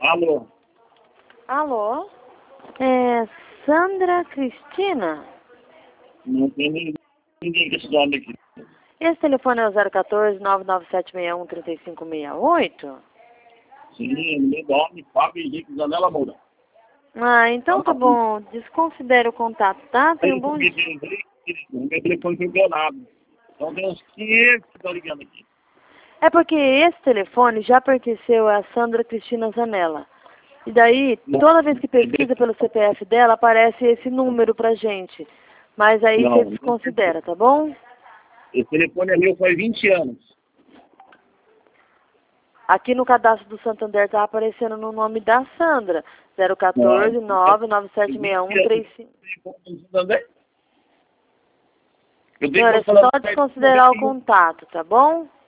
Alô? Alô? É Sandra Cristina? Não tem ninguém com esse nome aqui. Esse telefone é o 014-99761-3568? Sim, meu nome, Fábio Henrique Zanella Moura. Ah, então tá bom. Desconsidere o contato, tá? Tenha um bom dia. O meu telefone foi violado. Então tem uns 500 que estão ligando aqui. É porque esse telefone já pertenceu a Sandra Cristina Zanella. E daí, toda vez que pesquisa pelo CPF dela, aparece esse número pra gente. Mas aí você Não, desconsidera, tá bom? esse telefone é meu faz 20 anos. Aqui no cadastro do Santander tá aparecendo no nome da Sandra. 014-99761-35. Eu tenho Senhora, é que falar só desconsiderar o contato, tá bom?